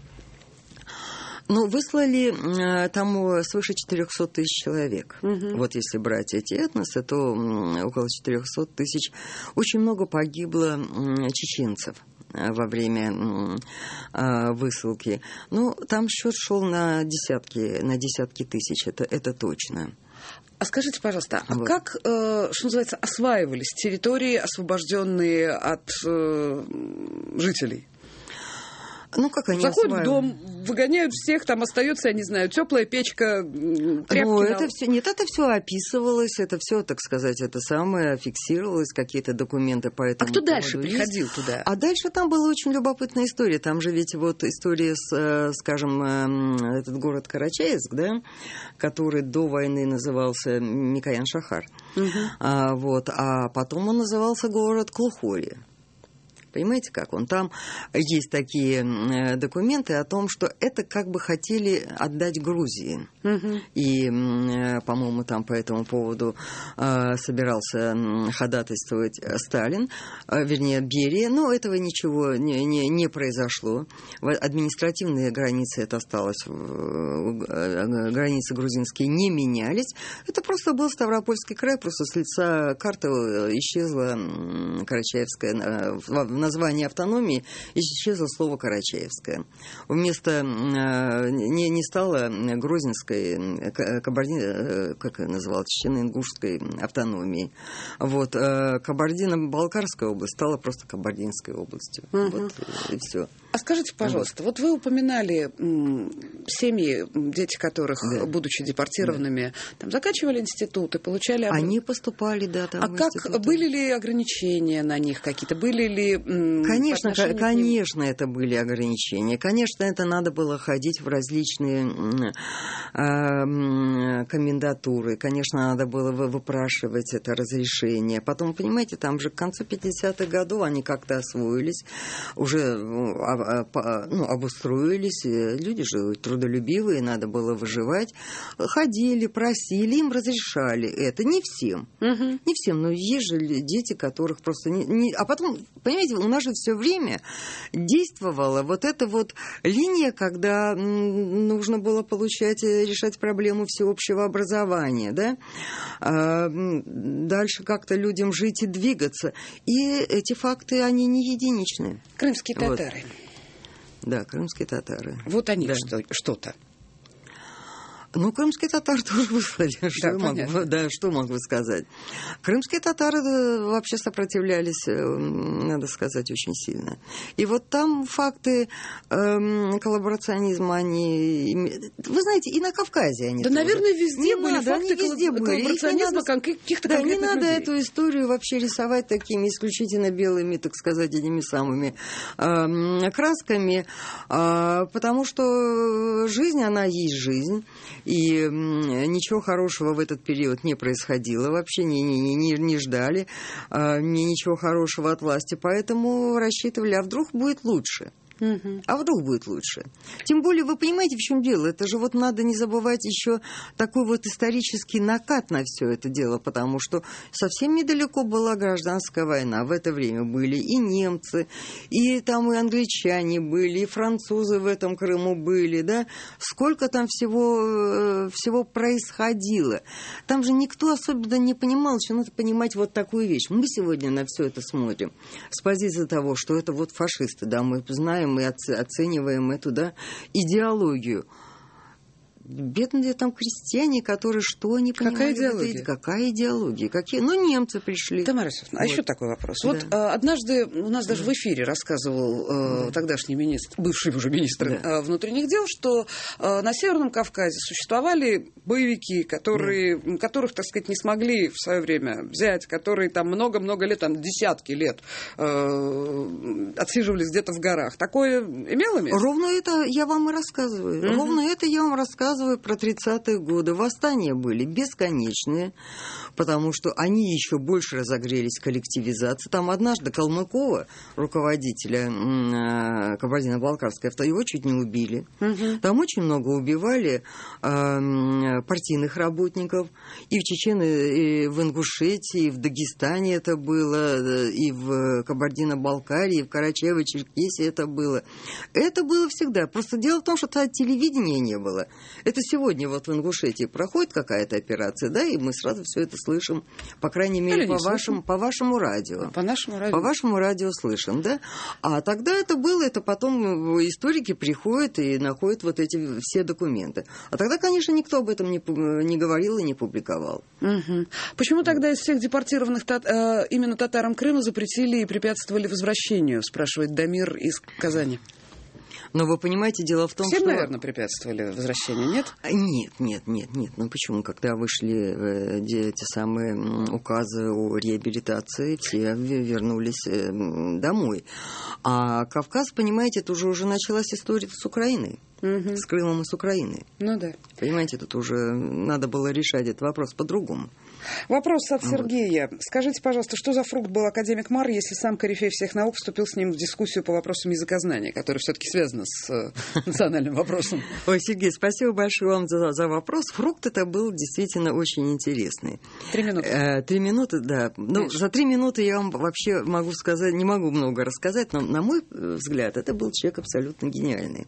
Ну, выслали э, там свыше четырехсот тысяч человек. Угу. Вот если брать эти этносы, то э, около четырехсот тысяч. Очень много погибло э, чеченцев во время э, высылки. Ну, там счет шел на десятки, на десятки тысяч, это, это точно.
А скажите, пожалуйста, а
вот. как,
э, что называется, осваивались территории, освобожденные от э, жителей?
Ну, как они
Заходят
осваивают?
в дом, выгоняют всех, там остается, я не знаю, теплая печка, тряпки.
Ну,
на...
это все, нет, это все описывалось, это все, так сказать, это самое фиксировалось, какие-то документы по этому.
А кто дальше
есть.
приходил туда?
А дальше там была очень любопытная история. Там же ведь вот история с, скажем, этот город Карачаевск, да, который до войны назывался Микоян-Шахар. Угу. А, вот, а потом он назывался город Клухори. Понимаете, как он? Там есть такие документы о том, что это как бы хотели отдать Грузии. Угу. И, по-моему, там по этому поводу собирался ходатайствовать Сталин, вернее, Берия, но этого ничего не, не, не произошло. Административные границы, это осталось, границы грузинские не менялись. Это просто был Ставропольский край, просто с лица карты исчезла Карачаевская, название автономии исчезло слово Карачаевская. Вместо не, не стало Грозненской, Кабарди, как называлась, Чечено-Ингушской автономии. Вот. Кабардино-Балкарская область стала просто Кабардинской областью. Угу. Вот, и все.
А скажите, пожалуйста, вот, вот вы упоминали м, семьи, дети которых, да. будучи депортированными, да. там заканчивали институты, получали... Об...
Они поступали, да, там
А
в
как,
институты.
Были ли ограничения на них какие-то? Были ли... М,
конечно, к- конечно, это были ограничения. Конечно, это надо было ходить в различные э, комендатуры. Конечно, надо было выпрашивать это разрешение. Потом, понимаете, там же к концу пятидесятых годов они как-то освоились, уже... ну, обустроились, люди же трудолюбивые, надо было выживать, ходили, просили, им разрешали это. Не всем, угу. не всем, но есть же дети, которых просто не, не... А потом, понимаете, у нас же все время действовала вот эта вот линия, когда нужно было получать, решать проблему всеобщего образования, да? А дальше как-то людям жить и двигаться. И эти факты, они не единичные.
Крымские татары.
Вот. Да, крымские татары.
Вот они
да.
что, что-то.
Ну, крымские татары тоже выслали. Что,
Да,
я могу, да, что могу сказать? Крымские татары вообще сопротивлялись, надо сказать, очень сильно. И вот там факты э, коллаборационизма, они... Вы знаете, и на Кавказе они
Да,
тоже.
наверное, везде
не
были
надо,
факты
везде
коллаборационизма каких-то
да,
конкретных
не надо
людей.
эту историю вообще рисовать такими исключительно белыми, так сказать, этими самыми э, красками, э, потому что жизнь, она есть жизнь. И ничего хорошего в этот период не происходило, вообще не, не, не, не ждали э, ничего хорошего от власти, поэтому рассчитывали, а вдруг будет лучше. Угу. А вдруг будет лучше? Тем более, вы понимаете, в чем дело? Это же вот надо не забывать еще такой вот исторический накат на все это дело, потому что совсем недалеко была гражданская война. В это время были и немцы, и там и англичане были, и французы в этом Крыму были, да? Сколько там всего, всего происходило. Там же никто особенно не понимал, что надо понимать вот такую вещь. Мы сегодня на все это смотрим с позиции того, что это вот фашисты, да, мы знаем, мы оцениваем эту, да, идеологию. Бедные там крестьяне, которые что не понимали.
Какая идеология?
Какая идеология? Какие? Ну, немцы пришли.
Тамара Иосифовна, вот. А еще такой вопрос. Да. Вот а, однажды у нас даже да. в эфире рассказывал а, да. тогдашний министр, бывший уже министр да. а, внутренних дел, что а, на Северном Кавказе существовали боевики, которые, да. которых, так сказать, не смогли в свое время взять, которые там много-много лет, там десятки лет а, отсиживались где-то в горах. Такое имело место?
Ровно это я вам и рассказываю. Mm-hmm. Ровно это я вам рассказываю про тридцатые годы. Восстания были бесконечные, потому что они еще больше разогрелись коллективизацией. Там однажды Калмыкова, руководителя э, Кабардино-Балкарской авто, его чуть не убили. Угу. Там очень много убивали э, партийных работников. И в Чечне, и в Ингушетии, и в Дагестане это было, и в Кабардино-Балкарии, и в Карачаево-Черкесии это было. Это было всегда. Просто дело в том, что тогда телевидения не было. Это сегодня вот в Ингушетии проходит какая-то операция, да, и мы сразу все это слышим, по крайней мере, по вашему, по вашему радио.
По нашему радио.
По вашему радио слышим, да. А тогда это было, это потом историки приходят и находят вот эти все документы. А тогда, конечно, никто об этом не, не говорил и не публиковал.
Угу. Почему тогда из всех депортированных тат, э, именно татарам Крыма запретили и препятствовали возвращению, спрашивает Дамир из Казани?
Но вы понимаете, дело в том,
Всем,
что...
Всем, наверное, препятствовали возвращению, нет?
Нет, нет, нет, нет. Ну почему? Когда вышли эти самые указы о реабилитации, все вернулись домой. А Кавказ, понимаете, это уже, уже началась история с Украиной. Угу. С Крымом и с Украиной.
Ну да.
Понимаете, тут уже надо было решать этот вопрос по-другому.
Вопрос от Сергея. Вот. Скажите, пожалуйста, что за фрукт был академик Мар, если сам корифей всех наук вступил с ним в дискуссию по вопросам языкознания, которая все-таки связана с э, национальным вопросом?
Ой, Сергей, спасибо большое вам за, за вопрос. Фрукт это был действительно очень интересный.
Три минуты.
Э, три минуты, да. Ну, за три минуты я вам вообще могу сказать, не могу много рассказать, но, на мой взгляд, это был человек абсолютно гениальный.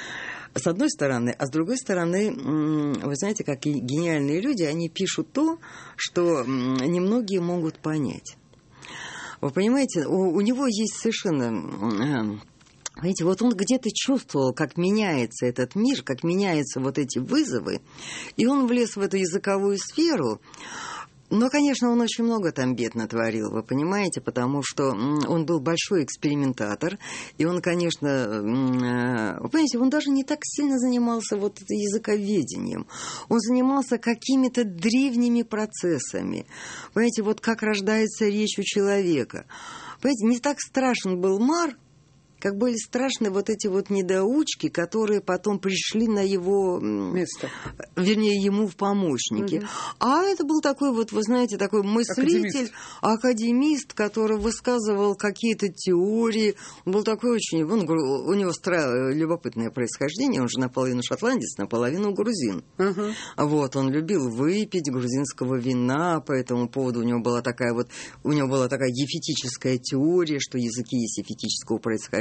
С одной стороны, а с другой стороны, вы знаете, как гениальные люди, они пишут то, что немногие могут понять. Вы понимаете, у, у него есть совершенно... Знаете, вот он где-то чувствовал, как меняется этот мир, как меняются вот эти вызовы, и он влез в эту языковую сферу. Но, конечно, он очень много там бед натворил, вы понимаете, потому что он был большой экспериментатор, и он, конечно, вы понимаете, он даже не так сильно занимался вот языковедением, он занимался какими-то древними процессами, понимаете, вот как рождается речь у человека. Понимаете, не так страшен был Мар, как были страшны вот эти вот недоучки, которые потом пришли на его место, вернее, ему в помощники. Угу. А это был такой вот, вы знаете, такой мыслитель, академист, академист который высказывал какие-то теории. Он был такой очень... Он, у него стра... любопытное происхождение, он же наполовину шотландец, наполовину грузин. Угу. Вот, он любил выпить грузинского вина, по этому поводу у него была такая вот... У него была такая ефетическая теория, что языки есть ефетического происхождения.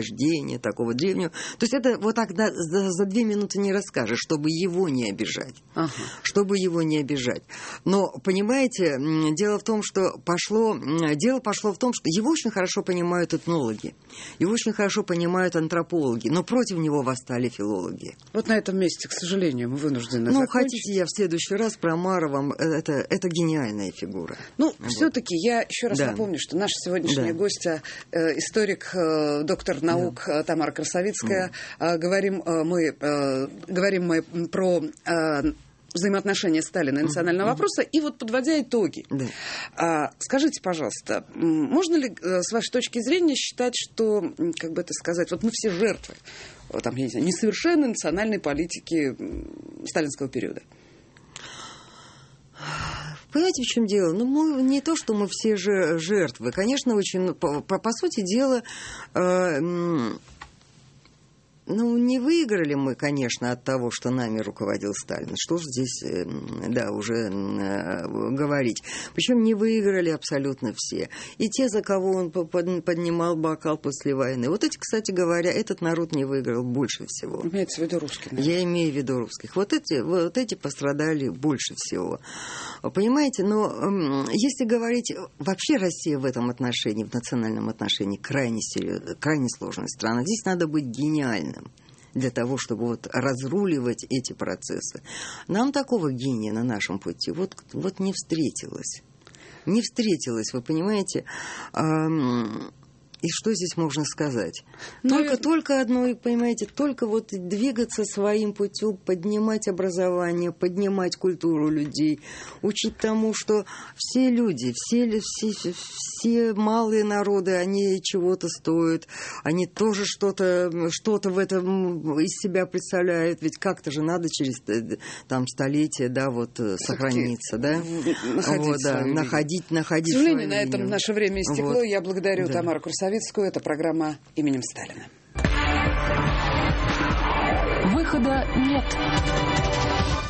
происхождения, такого древнего. То есть это вот так да, за, за две минуты не расскажешь, чтобы его не обижать. Ага. Чтобы его не обижать. Но, понимаете, дело в том, что пошло, дело пошло в том, что его очень хорошо понимают этнологи, его очень хорошо понимают антропологи, но против него восстали филологи.
Вот на этом месте, к сожалению, мы вынуждены
Ну,
закончить.
хотите, я в следующий раз про Омара вам... Это, это гениальная фигура.
Ну,
вот.
Все-таки я еще раз да. напомню, что наша сегодняшняя да. гостья, э, историк, э, доктор наук да. Тамара Красовицкая. Да. Э, говорим, э, мы, э, говорим мы про... Э, взаимоотношения Сталина и национального mm-hmm. вопроса. И вот подводя итоги, mm-hmm. а, скажите, пожалуйста, можно ли с вашей точки зрения считать, что, как бы это сказать, вот мы все жертвы там, я не знаю, несовершенной национальной политики сталинского периода?
Понимаете, в чем дело? Ну, мы, не то, что мы все же жертвы. Конечно, очень, по, по, по сути дела... Э, Ну, не выиграли мы, конечно, от того, что нами руководил Сталин. Что же здесь, да, уже говорить. Причем не выиграли абсолютно все. И те, за кого он поднимал бокал после войны. Вот эти, кстати говоря, этот народ не выиграл больше всего.
Имеется в виду русских? Да?
Я имею в виду русских. Вот эти, вот эти пострадали больше всего. Понимаете, но если говорить... Вообще Россия в этом отношении, в национальном отношении, крайне, серьез, крайне сложная страна. Здесь надо быть гениальным для того, чтобы вот разруливать эти процессы. Нам такого гения на нашем пути вот, вот не встретилось. Не встретилось, вы понимаете. И что здесь можно сказать? Только, ну, только одно, понимаете, только вот двигаться своим путем, поднимать образование, поднимать культуру людей, учить тому, что все люди, все, все, все малые народы, они чего-то стоят, они тоже что-то, что-то в этом из себя представляют, ведь как-то же надо через там столетия, да, вот сохраниться, да?
Находить,
вот, да, находить, находить.
К сожалению, на этом наше время истекло. Вот. Я благодарю да. Тамару Красовицкую. Это программа именем Сталина.
Выхода нет.